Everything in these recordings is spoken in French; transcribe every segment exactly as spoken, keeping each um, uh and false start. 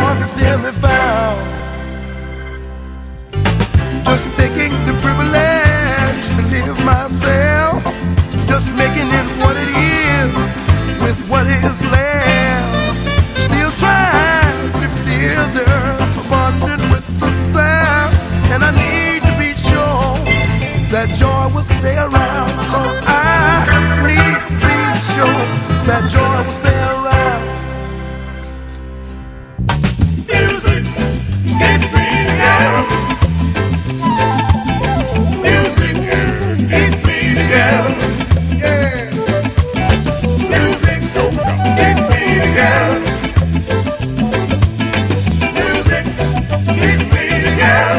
joy can still be found. Just taking the privilege to live myself, just making it what it is with what is left. Still trying to feel the abundant with the sound, and I need to be sure that joy will stay around. Cause I need to be sure that joy will stay around. Music gets me together. Music gets me together. Yeah. Music gets me together. Music gets me together.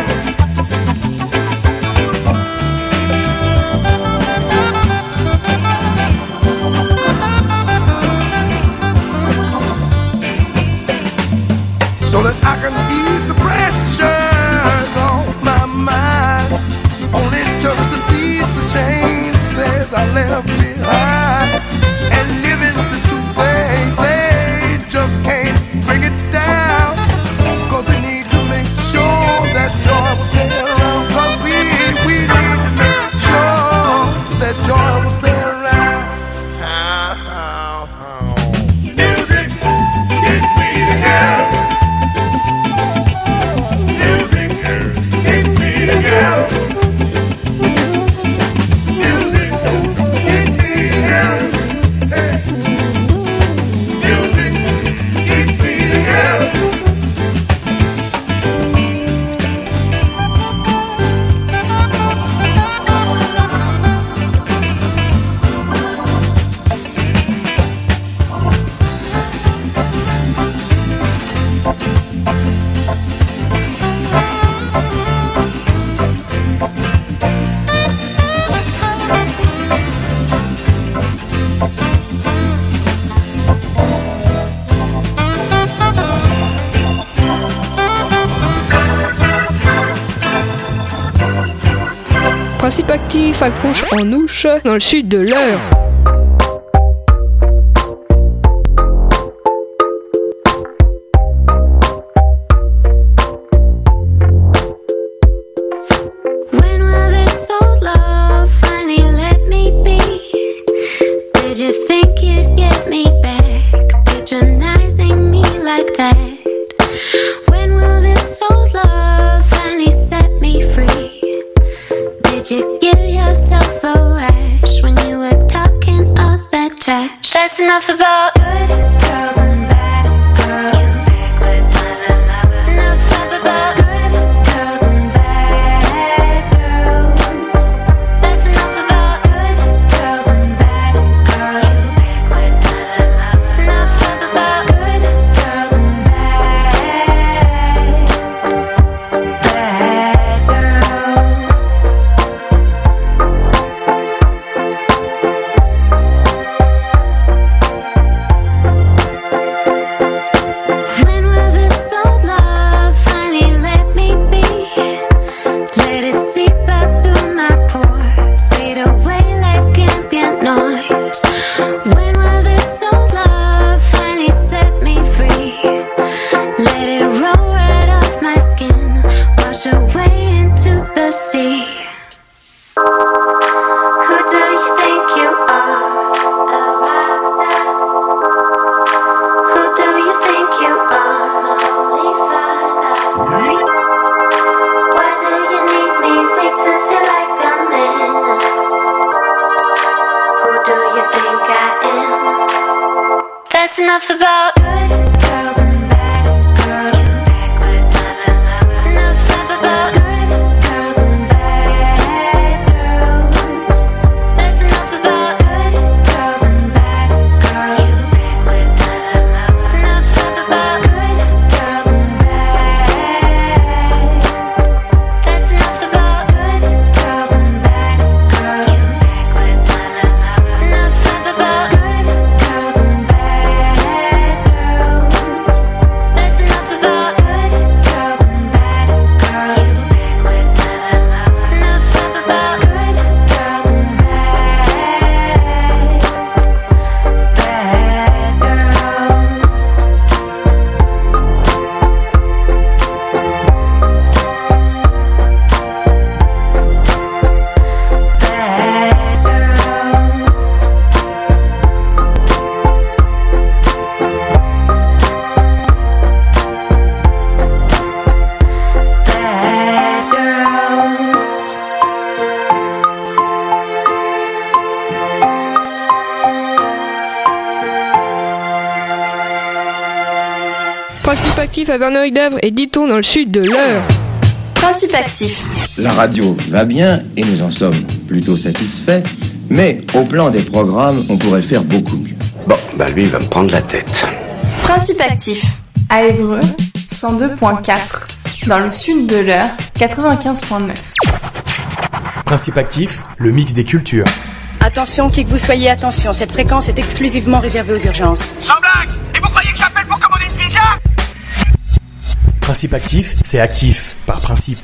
So that I can ease the pressures off my mind, only just to seize the chances I left behind, and living the truth they, they just can't bring it down, cause we need to make sure that joy will stay around, cause we, we need to make sure that joy will stay around. Music gets me together. Principe actif accroche en ouche dans le sud de l'Eure. That's enough about good girls and bad girls. Enough about good girls and bad girls. That's enough about good girls and bad girls. Enough about good girls and bad, bad girls. See, who do you think you are, a rock star? Who do you think you are, my holy father? Why do you need me weak to feel like a man? Who do you think I am? That's enough about good girls and bad girls. Enough about good girls and bad girls. That's enough about good girls and bad girls. Enough about good girls and bad. That's enough about good girls and bad girls. Enough about good girls and bad girls. Principe actif à Verneuil-d'Avre et dit-on dans le sud de l'Eure. Principe actif. La radio va bien et nous en sommes plutôt satisfaits, mais au plan des programmes, on pourrait faire beaucoup mieux. Bon, bah lui, il va me prendre la tête. Principe actif. À Évreux, cent deux virgule quatre. Dans le sud de l'Eure, quatre-vingt-quinze virgule neuf. Principe actif, le mix des cultures. Attention, qui que vous soyez, attention, cette fréquence est exclusivement réservée aux urgences. Sans blague! Et vous croyez que j'appelle pour commander une pizza? Principe actif, c'est actif, par principe.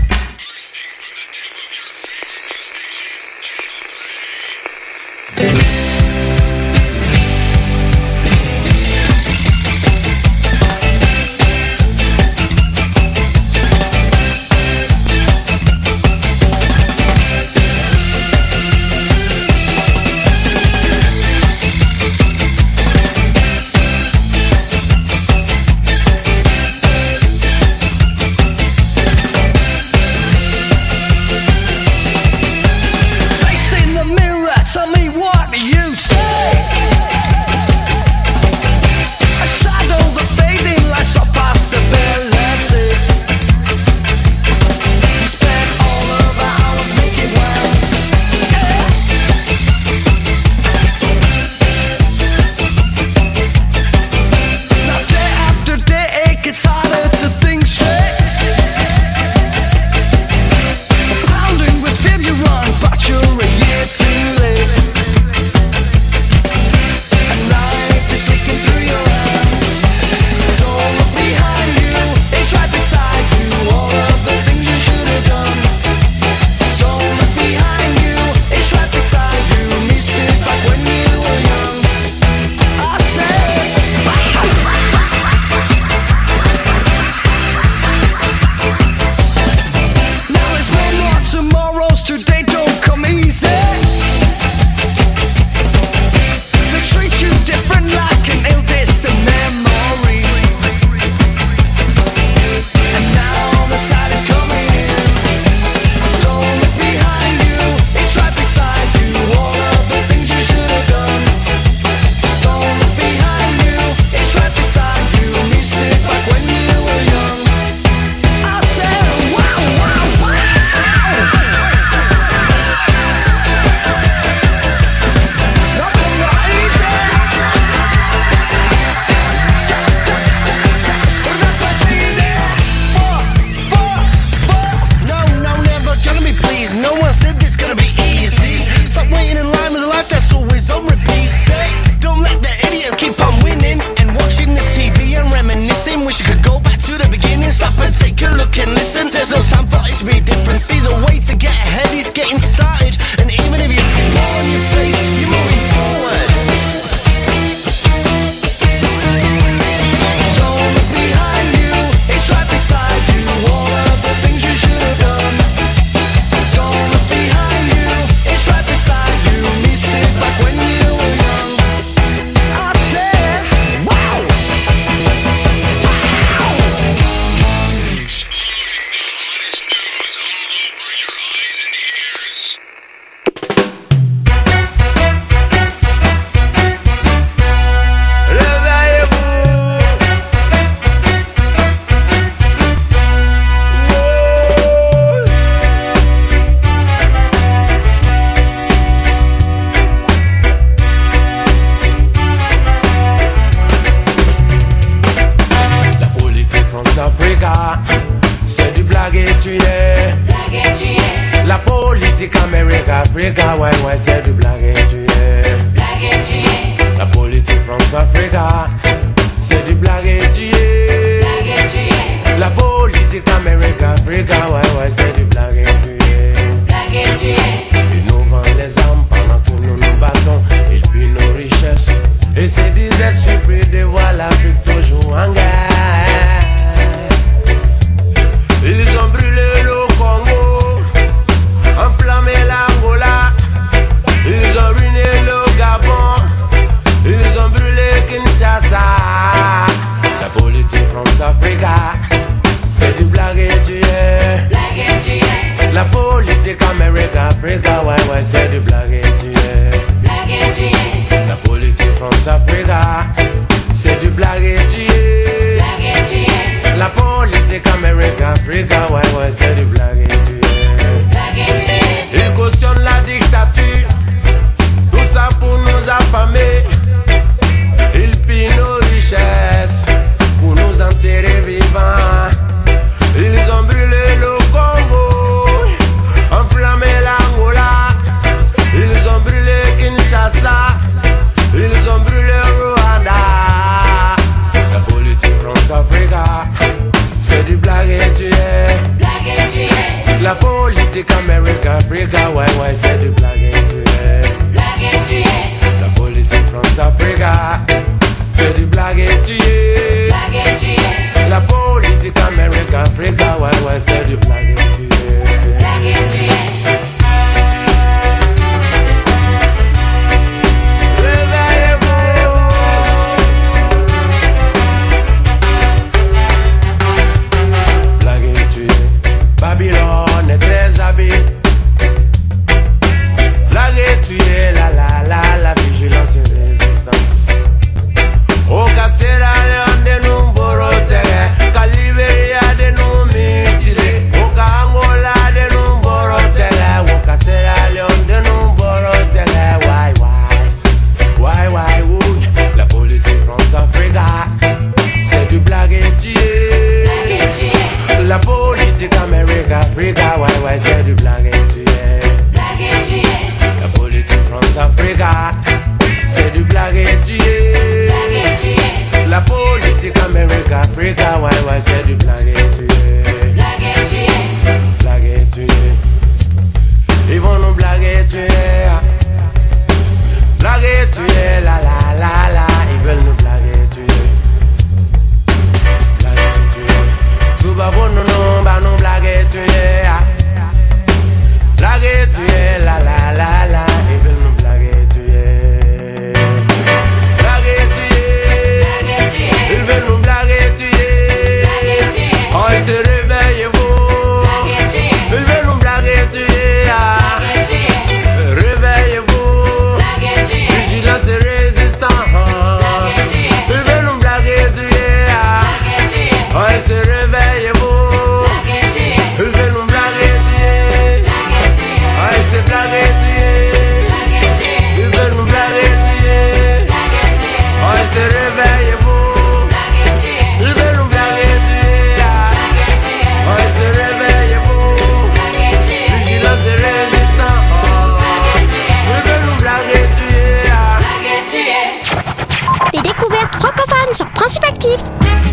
La politique Amérique, Africa, ouais, ouais, c'est du blague et tu es. La politique France, Africa, c'est du blague et tu es. Africa, ouais, ouais, c'est du blague et tu es. Il cautionne la dictature, tout ça pour nous affamer. Il pille nos richesses pour nous enterrer vivants. Ils ont brûlé le Congo, enflammé l'Angola. Ils ont brûlé Kinshasa, ils ont brûlé Rwanda. La politique France-Africa, c'est du blague et tu es. La politique Amérique-Africa, ouais, ouais, c'est du blague et tu es. La politique France-Africa, c'est du blague et tu es. La politique Amérique-Africa, ouais, ouais, c'est du blague et tu es. Babylone est très habile. Blague et tu es, la la la, la vigilance et résistance. Au Cassera, Léon de nous borotere, Caliberia de nous mutile, au Angola de nous borotere, au Cassera, Léon de nous borotere. Why, why, why, why, would la politique France-Africa, c'est du blague et tu es. La politique Amérique-Africa, ouais, ouais, c'est du blague et tu es. La politique France-Africa, c'est du blague et tu es. La politique Amérique-Africa, ouais, ouais, c'est du blague et tu es. Blague et tu es. Ils vont nous blaguer, tu es. Blague et tu es, la la la la. Ils veulent nous blaguer, tu es. Blague et tu es. Tout va bon, non, non, bah non, blague et tu es. Blague et tu es, la la la la. Ils veulent nous blaguer, tu es. Blague et tu es. Ils veulent nous blaguer, tu es. Oh, ils se réveillent, vous. Ils veulent nous blaguer, tu es. Réveillez-vous. Vigilance et résistance. Ils veulent nous blaguer, tu es. Oh, ils se réveillent, vous. Ils veulent nous blaguer, tu es. Oh, ils se blaguer, tu es. Ils veulent nous blaguer, tu es. Oh, ils se réveillent, vous. Ils veulent nous blaguer, tu es. Oh, ils se réveillent, vous. Vigilance et résistance. Ils veulent nous blaguer, tu es. Les découvertes francophones sur Principe Actif.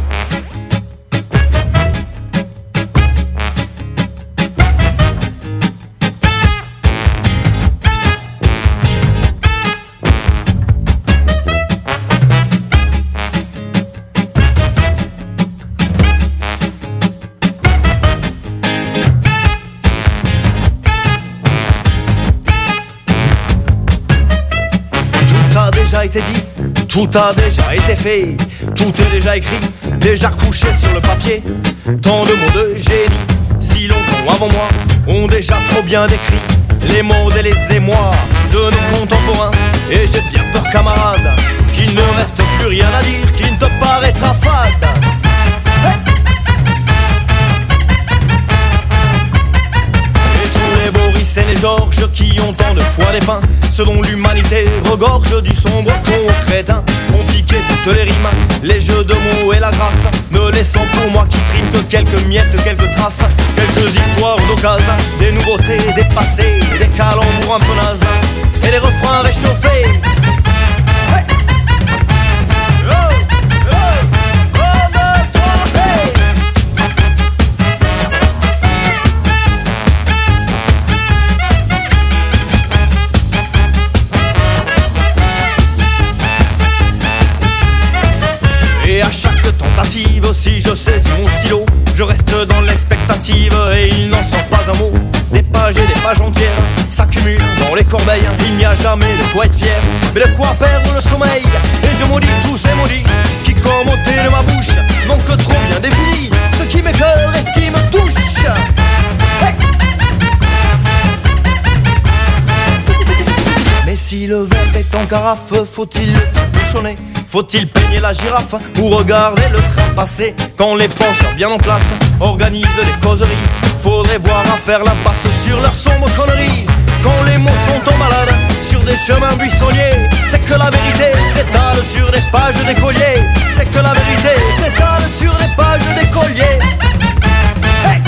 Déjà été dit, tout a déjà été fait, tout est déjà écrit, déjà couché sur le papier. Tant de mots de génie, si longtemps avant moi, ont déjà trop bien décrit les mots et les émois de nos contemporains. Et j'ai bien peur, camarade, qu'il ne reste plus rien à dire qui ne te paraîtra fade. Hey! Et tous les Boris et les Georges qui ont tant de fois dépeint ce dont l'humanité regorge du sombre con crétin, ont piqué toutes les rimes, les jeux de mots et la grâce, me laissant pour moi qui trime que quelques miettes, quelques traces, quelques histoires d'occasion, des nouveautés dépassées, des calembours un peu nazes, et des refrains réchauffés. Hey! Oh, oh, oh, oh, hey! Et à chaque tentative, si je saisis mon stylo, je reste dans l'expectative et il n'en sort pas un mot. Des pages et des pages entières s'accumulent dans les corbeilles. Il n'y a jamais de quoi être fier, mais de quoi perdre le sommeil. Et je maudis tous ces maudits qui, comme ôtés de ma bouche, n'ont que trop bien défini ce qui m'écoeure et ce qui me touche. Hey! Mais si le verre est en carafe, faut-il le bouchonner? Faut-il peigner la girafe ou regarder le train passer quand les penseurs bien en place organisent des causeries. Faudrait voir à faire la passe sur leurs sombres conneries. Quand les mots sont en malade sur des chemins buissonniers, c'est que la vérité s'étale sur des pages d'écoliers. C'est que la vérité s'étale sur des pages d'écoliers. Hey!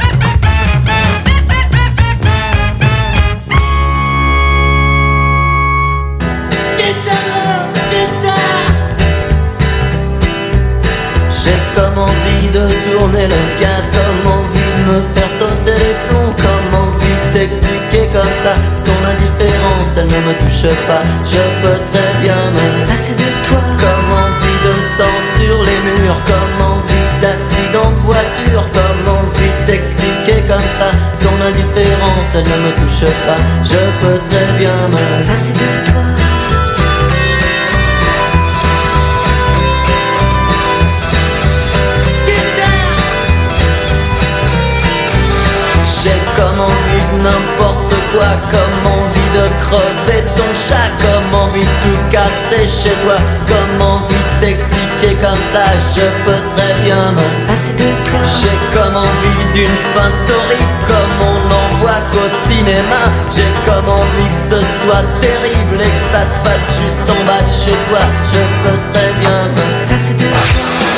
J'ai comme envie de tourner le gaz, comme envie de me faire sauter les plombs, comme envie d'expliquer comme ça ton indifférence, elle ne me touche pas. Je peux très bien me passer de toi. Comme envie de sang sur les murs, comme envie d'accident de voiture, comme envie d'expliquer comme ça ton indifférence, elle ne me touche pas. Je peux très bien me passer de toi. J'ai comme envie de n'importe quoi, comme envie de crever ton chat, comme envie de tout casser chez toi, comme envie de t'expliquer comme ça, je peux très bien me passer de toi. J'ai comme envie d'une fin torride, comme on n'en voit qu'au cinéma. J'ai comme envie que ce soit terrible et que ça se passe juste en bas de chez toi. Je peux très bien me passer de toi.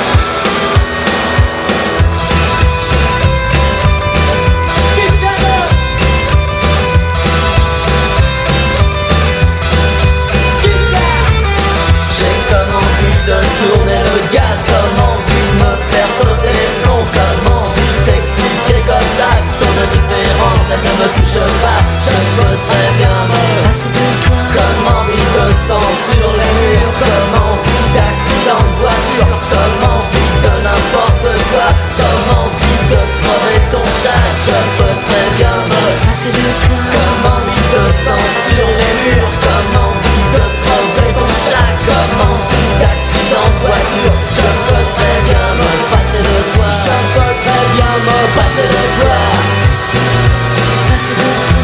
De tourner le gaz, comme envie de me faire sauter les plombs, comme envie d'expliquer comme ça que ton indifférence elle ne me touche pas. Je peux très bien me passer de toi. Comme envie de sang sur les murs, comme envie d'accident de voiture, comme envie de n'importe quoi, comme envie de crever ton chat. Je peux très bien me passer de toi. Comme envie de sang sur les murs, comme envie de crever ton chat, comme envie d'accident de voiture. Je peux très bien me passer de toi. Je peux très bien me passer de toi. Passer de toi.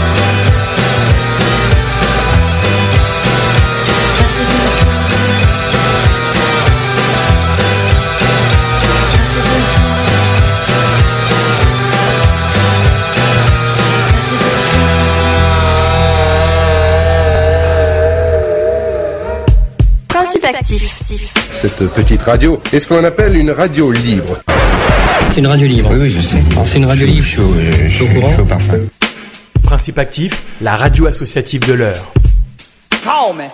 Passer de toi. Passer de toi. Passer de toi. Principe actif. Cette petite radio est ce qu'on appelle une radio libre. C'est une radio libre. Oui, oui, je sais. C'est une radio libre. Chaud, euh, chaud, chaud, chaud parfum. Principe actif, la radio associative de l'heure. Call me.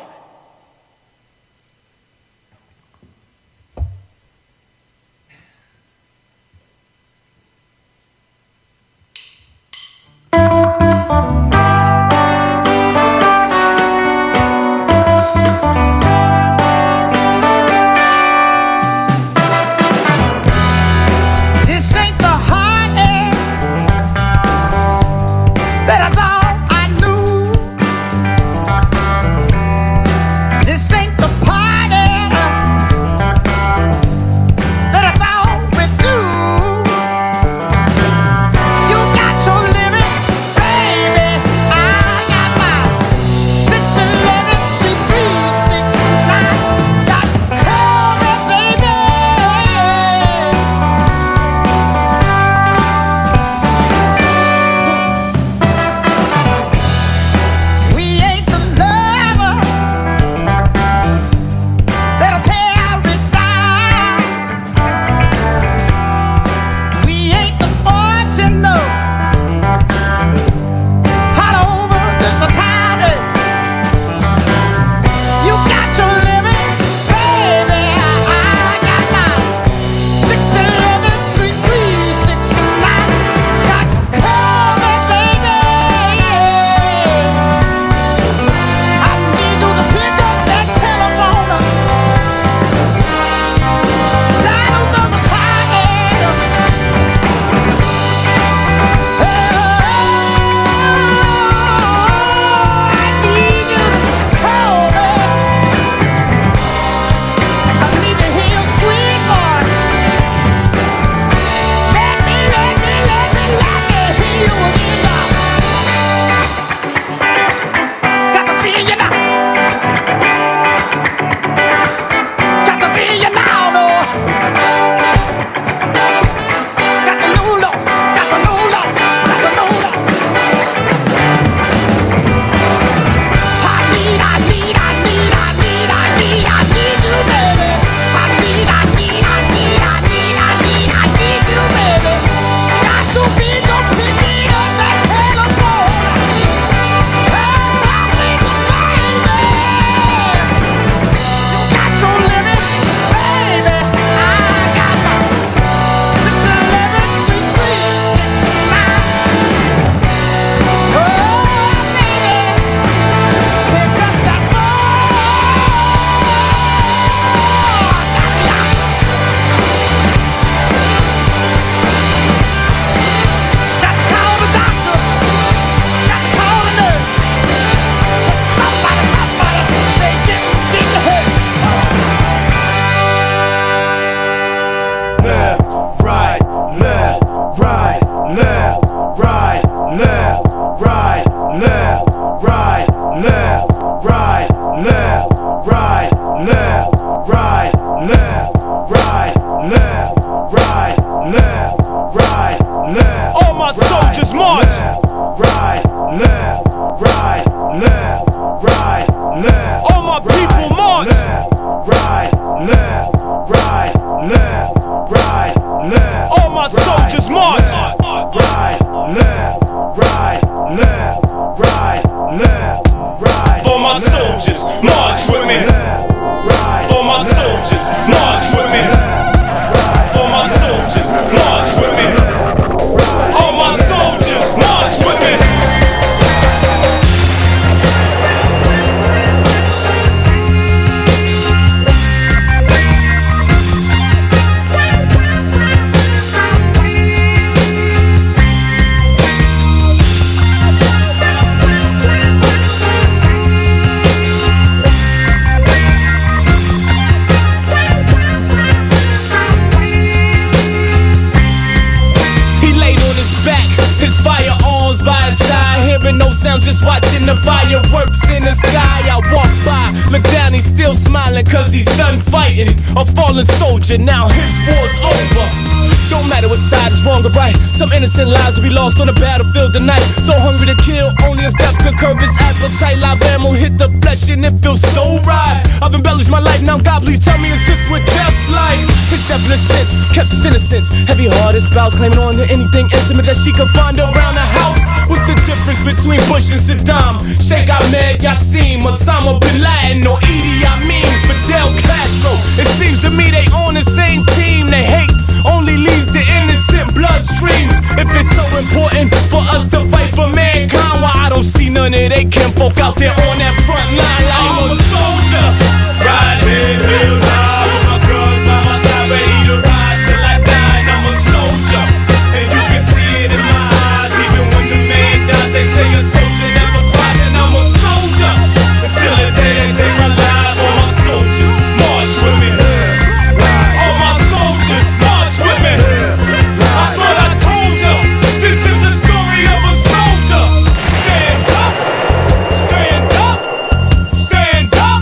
sound just watching the fireworks in the sky. I walk by, look down, he's still smiling cause he's done fighting. A fallen soldier, now his war's over. Don't matter what side is wrong or right, some innocent lives will be lost on the battlefield tonight. So hungry to kill, only as death could curb his appetite. Live ammo hit the flesh and it feels so right. I've embellished my life, now God please tell me it's just what death's like. His definite sense, kept his innocence. Heavy-hearted spouse claiming on to anything intimate that she could find around the house. What's the difference between Bush and Saddam? Sheikh Ahmed Yassim, Osama Bin Laden, or Idi Amin, Fidel Castro? It seems to me they on the same team. They hate only leads to innocent bloodstreams. If it's so important for us to fight for mankind, why I don't see none of they kinfolk out there on that front line? I'm a soldier, ride head held high with my guns by my side, ready to ride till I die. And I'm a soldier, and you can see it in my eyes. Even when the man dies, they say a soldier never cries. And I'm a soldier until the day they take my life. All my soldiers march with me. All my soldiers march with me. I thought I told ya, this is the story of a soldier. Stand up, stand up, stand up,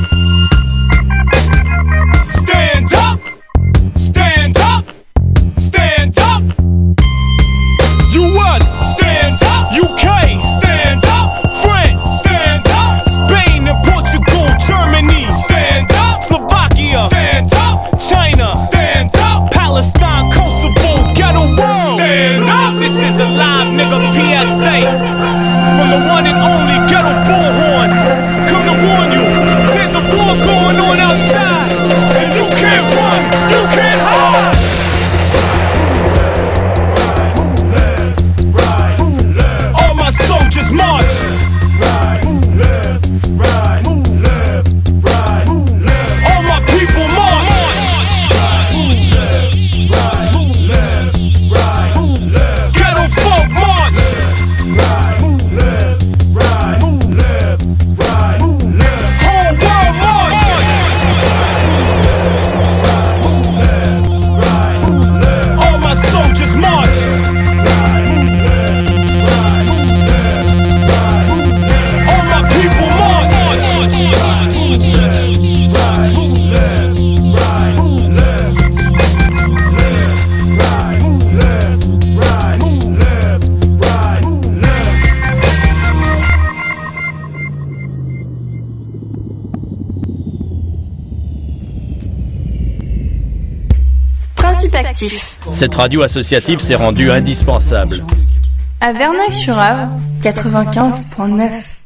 stand up, stand up, stand up. U S, stand up. U K, stand up. France, stand up. Spain and Portugal, Germany, stand up. Slovakia, stand up. China, stand up. Palestine, Kosovo, ghetto world, stand up. This is a live nigga P S A from the one and only Ghetto Bullhorn. Come to warn you, there's a war going on outside, and you can't run, you can't hide. All my soldiers march. All my people march. Ghetto folk march. Whole world march. All my soldiers march. All my people march. Principe actif. Cette radio associative s'est rendue indispensable. À Verneuil-sur-Avre, quatre-vingt-quinze point neuf.